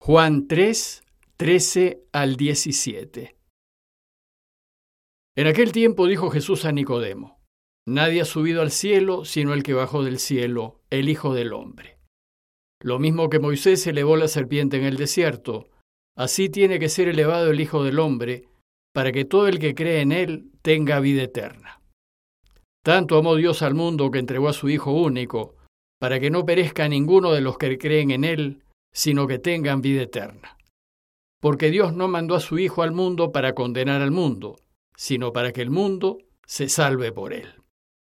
Juan 3, 13 al 17. En aquel tiempo dijo Jesús a Nicodemo: Nadie ha subido al cielo sino el que bajó del cielo, el Hijo del Hombre. Lo mismo que Moisés elevó la serpiente en el desierto, así tiene que ser elevado el Hijo del Hombre, para que todo el que cree en él tenga vida eterna. Tanto amó Dios al mundo que entregó a su Hijo único, para que no perezca ninguno de los que creen en él, sino que tengan vida eterna. Porque Dios no mandó a su Hijo al mundo para condenar al mundo, sino para que el mundo se salve por él.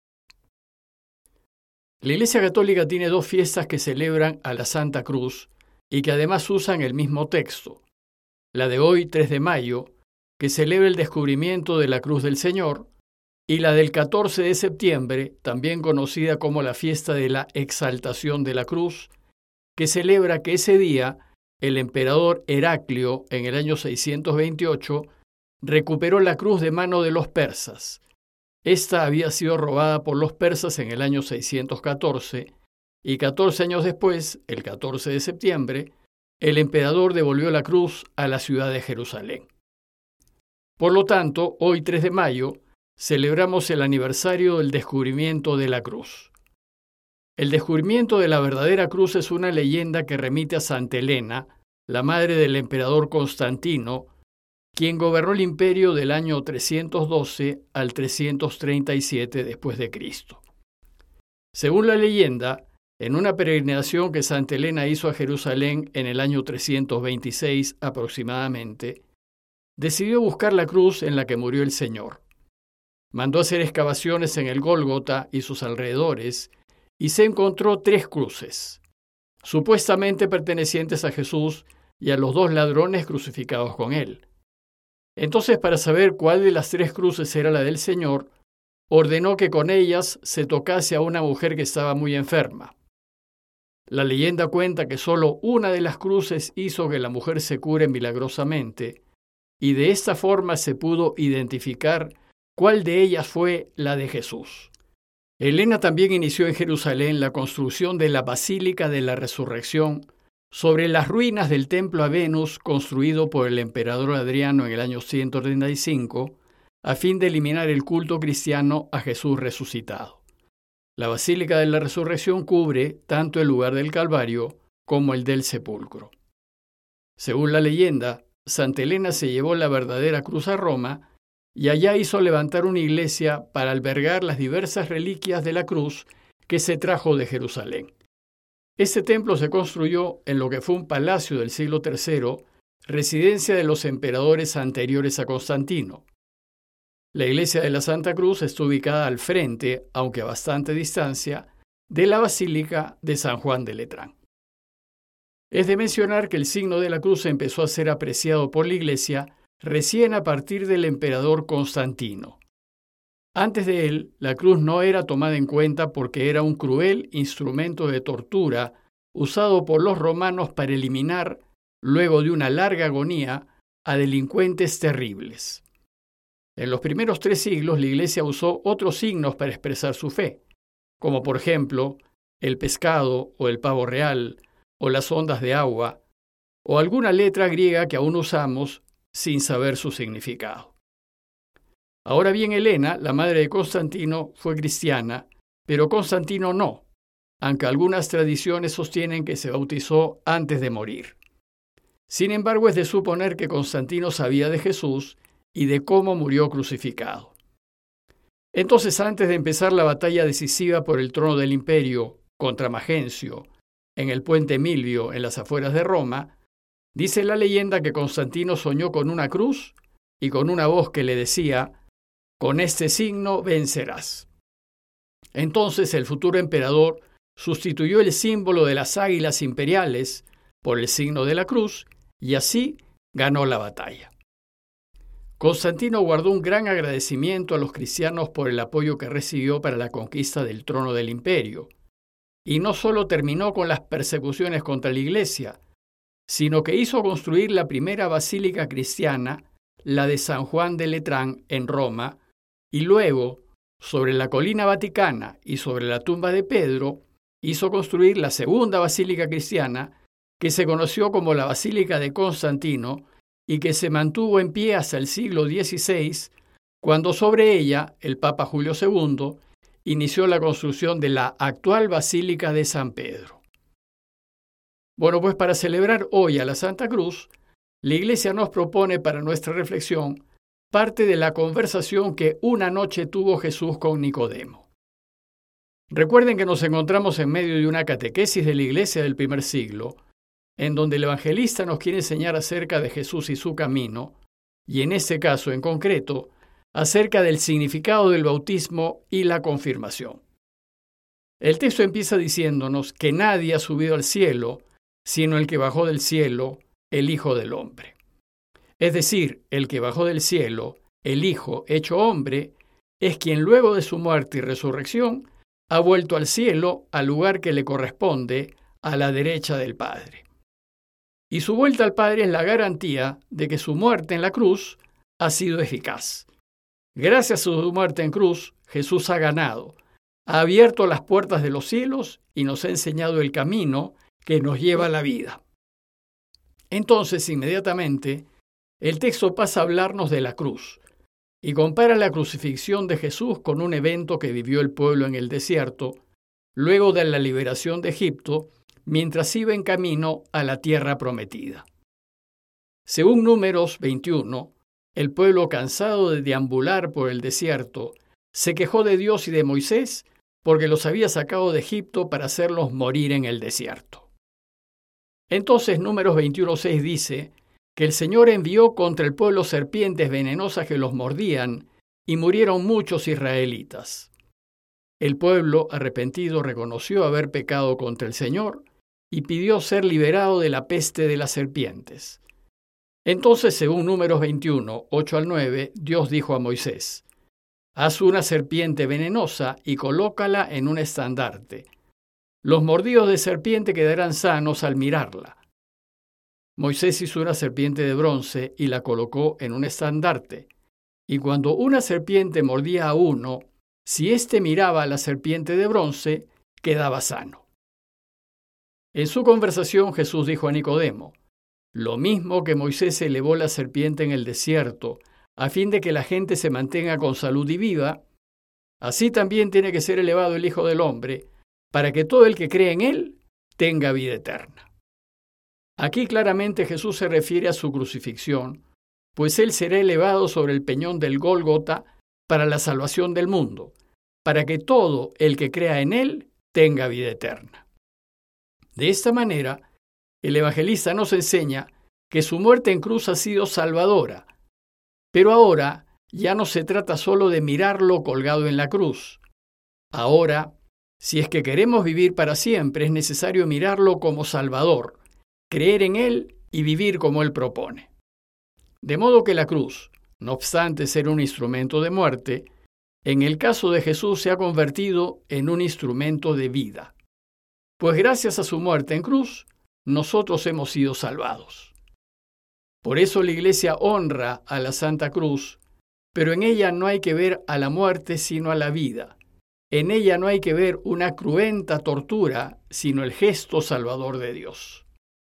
La Iglesia Católica tiene dos fiestas que celebran a la Santa Cruz y que además usan el mismo texto. La de hoy, 3 de mayo, que celebra el descubrimiento de la cruz del Señor, y la del 14 de septiembre, también conocida como la fiesta de la Exaltación de la Cruz, que celebra que ese día el emperador Heraclio, en el año 628, recuperó la cruz de mano de los persas. Esta había sido robada por los persas en el año 614, y 14 años después, el 14 de septiembre, el emperador devolvió la cruz a la ciudad de Jerusalén. Por lo tanto, hoy 3 de mayo, celebramos el aniversario del descubrimiento de la cruz. El descubrimiento de la verdadera cruz es una leyenda que remite a Santa Elena, la madre del emperador Constantino, quien gobernó el imperio del año 312 al 337 después de Cristo. Según la leyenda, en una peregrinación que Santa Elena hizo a Jerusalén en el año 326 aproximadamente, decidió buscar la cruz en la que murió el Señor. Mandó hacer excavaciones en el Gólgota y sus alrededores y se encontró 3 cruces, supuestamente pertenecientes a Jesús y a los 2 ladrones crucificados con él. Entonces, para saber cuál de las 3 cruces era la del Señor, ordenó que con ellas se tocase a una mujer que estaba muy enferma. La leyenda cuenta que solo una de las cruces hizo que la mujer se cure milagrosamente, y de esta forma se pudo identificar cuál de ellas fue la de Jesús. Elena también inició en Jerusalén la construcción de la Basílica de la Resurrección sobre las ruinas del templo a Venus construido por el emperador Adriano en el año 135, a fin de eliminar el culto cristiano a Jesús resucitado. La Basílica de la Resurrección cubre tanto el lugar del Calvario como el del sepulcro. Según la leyenda, Santa Elena se llevó la verdadera cruz a Roma y allá hizo levantar una iglesia para albergar las diversas reliquias de la cruz que se trajo de Jerusalén. Este templo se construyó en lo que fue un palacio del siglo III, residencia de los emperadores anteriores a Constantino. La iglesia de la Santa Cruz está ubicada al frente, aunque a bastante distancia, de la Basílica de San Juan de Letrán. Es de mencionar que el signo de la cruz empezó a ser apreciado por la iglesia recién a partir del emperador Constantino. Antes de él, la cruz no era tomada en cuenta porque era un cruel instrumento de tortura usado por los romanos para eliminar, luego de una larga agonía, a delincuentes terribles. En los primeros 3 siglos, la Iglesia usó otros signos para expresar su fe, como por ejemplo el pescado o el pavo real o las ondas de agua, o alguna letra griega que aún usamos sin saber su significado. Ahora bien, Elena, la madre de Constantino, fue cristiana, pero Constantino no, aunque algunas tradiciones sostienen que se bautizó antes de morir. Sin embargo, es de suponer que Constantino sabía de Jesús y de cómo murió crucificado. Entonces, antes de empezar la batalla decisiva por el trono del imperio contra Magencio, en el puente Milvio, en las afueras de Roma, dice la leyenda que Constantino soñó con una cruz y con una voz que le decía: «Con este signo vencerás». Entonces el futuro emperador sustituyó el símbolo de las águilas imperiales por el signo de la cruz y así ganó la batalla. Constantino guardó un gran agradecimiento a los cristianos por el apoyo que recibió para la conquista del trono del imperio, y no solo terminó con las persecuciones contra la Iglesia, sino que hizo construir la primera basílica cristiana, la de San Juan de Letrán, en Roma, y luego, sobre la colina vaticana y sobre la tumba de Pedro, hizo construir la segunda basílica cristiana, que se conoció como la Basílica de Constantino y que se mantuvo en pie hasta el siglo XVI, cuando sobre ella el Papa Julio II inició la construcción de la actual Basílica de San Pedro. Bueno, pues para celebrar hoy a la Santa Cruz, la Iglesia nos propone para nuestra reflexión parte de la conversación que una noche tuvo Jesús con Nicodemo. Recuerden que nos encontramos en medio de una catequesis de la Iglesia del primer siglo, en donde el evangelista nos quiere enseñar acerca de Jesús y su camino, y en este caso en concreto, acerca del significado del bautismo y la confirmación. El texto empieza diciéndonos que nadie ha subido al cielo, sino el que bajó del cielo, el Hijo del Hombre. Es decir, el que bajó del cielo, el Hijo hecho hombre, es quien luego de su muerte y resurrección ha vuelto al cielo, al lugar que le corresponde, a la derecha del Padre. Y su vuelta al Padre es la garantía de que su muerte en la cruz ha sido eficaz. Gracias a su muerte en cruz, Jesús ha ganado, ha abierto las puertas de los cielos y nos ha enseñado el camino que nos lleva a la vida. Entonces, inmediatamente, el texto pasa a hablarnos de la cruz y compara la crucifixión de Jesús con un evento que vivió el pueblo en el desierto, luego de la liberación de Egipto, mientras iba en camino a la tierra prometida. Según Números 21, el pueblo, cansado de deambular por el desierto, se quejó de Dios y de Moisés porque los había sacado de Egipto para hacerlos morir en el desierto. Entonces Números 21:6 dice que el Señor envió contra el pueblo serpientes venenosas que los mordían y murieron muchos israelitas. El pueblo, arrepentido, reconoció haber pecado contra el Señor y pidió ser liberado de la peste de las serpientes. Entonces, según Números 21, 8 al 9, Dios dijo a Moisés: «Haz una serpiente venenosa y colócala en un estandarte. Los mordidos de serpiente quedarán sanos al mirarla». Moisés hizo una serpiente de bronce y la colocó en un estandarte. Y cuando una serpiente mordía a uno, si éste miraba a la serpiente de bronce, quedaba sano. En su conversación, Jesús dijo a Nicodemo: «Lo mismo que Moisés elevó la serpiente en el desierto, a fin de que la gente se mantenga con salud y viva, así también tiene que ser elevado el Hijo del Hombre, para que todo el que cree en él tenga vida eterna». Aquí claramente Jesús se refiere a su crucifixión, pues él será elevado sobre el peñón del Gólgota para la salvación del mundo, para que todo el que crea en él tenga vida eterna. De esta manera, el evangelista nos enseña que su muerte en cruz ha sido salvadora, pero ahora ya no se trata solo de mirarlo colgado en la cruz. Ahora, si es que queremos vivir para siempre, es necesario mirarlo como Salvador, creer en él y vivir como él propone. De modo que la cruz, no obstante ser un instrumento de muerte, en el caso de Jesús se ha convertido en un instrumento de vida. Pues gracias a su muerte en cruz, nosotros hemos sido salvados. Por eso la Iglesia honra a la Santa Cruz, pero en ella no hay que ver a la muerte sino a la vida. En ella no hay que ver una cruenta tortura, sino el gesto salvador de Dios.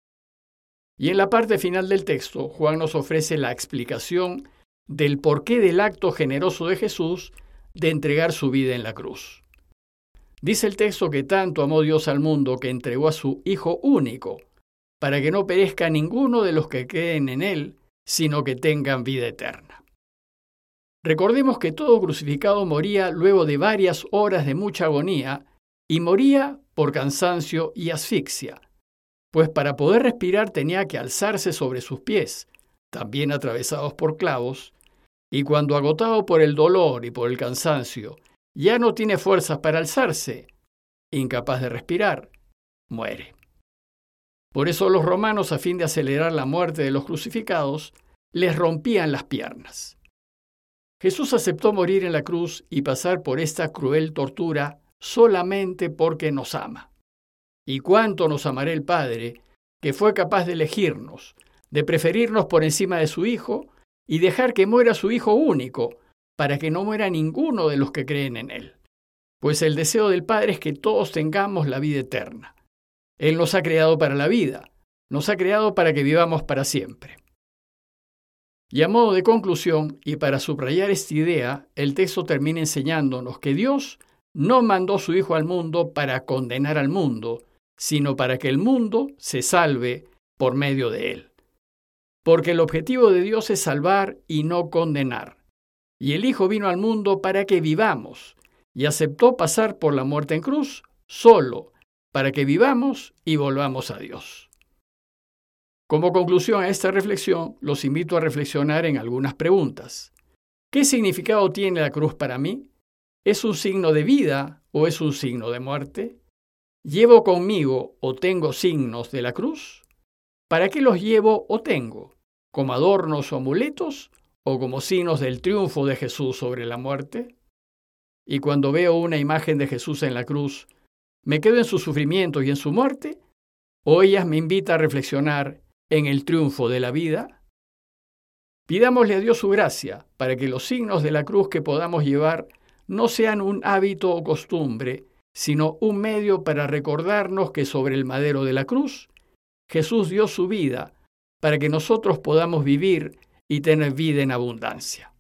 Y en la parte final del texto, Juan nos ofrece la explicación del porqué del acto generoso de Jesús de entregar su vida en la cruz. Dice el texto que tanto amó Dios al mundo que entregó a su Hijo único, para que no perezca ninguno de los que creen en él, sino que tengan vida eterna. Recordemos que todo crucificado moría luego de varias horas de mucha agonía y moría por cansancio y asfixia, pues para poder respirar tenía que alzarse sobre sus pies, también atravesados por clavos, y cuando agotado por el dolor y por el cansancio ya no tiene fuerzas para alzarse, incapaz de respirar, muere. Por eso los romanos, a fin de acelerar la muerte de los crucificados, les rompían las piernas. Jesús aceptó morir en la cruz y pasar por esta cruel tortura solamente porque nos ama. Y cuánto nos amará el Padre, que fue capaz de elegirnos, de preferirnos por encima de su Hijo y dejar que muera su Hijo único, para que no muera ninguno de los que creen en Él. Pues el deseo del Padre es que todos tengamos la vida eterna. Él nos ha creado para la vida, Nos ha creado para que vivamos para siempre. Y a modo de conclusión, y para subrayar esta idea, el texto termina enseñándonos que Dios no mandó a su Hijo al mundo para condenar al mundo, sino para que el mundo se salve por medio de él. Porque el objetivo de Dios es salvar y no condenar. Y el Hijo vino al mundo para que vivamos, y aceptó pasar por la muerte en cruz solo, para que vivamos y volvamos a Dios. Como conclusión a esta reflexión, los invito a reflexionar en algunas preguntas. ¿Qué significado tiene la cruz para mí? ¿Es un signo de vida o es un signo de muerte? ¿Llevo conmigo o tengo signos de la cruz? ¿Para qué los llevo o tengo? ¿Como adornos o amuletos o como signos del triunfo de Jesús sobre la muerte? Y cuando veo una imagen de Jesús en la cruz, ¿me quedo en su sufrimiento y en su muerte? ¿O ellas me invita a reflexionar en el triunfo de la vida? Pidámosle a Dios su gracia para que los signos de la cruz que podamos llevar no sean un hábito o costumbre, sino un medio para recordarnos que sobre el madero de la cruz, Jesús dio su vida para que nosotros podamos vivir y tener vida en abundancia.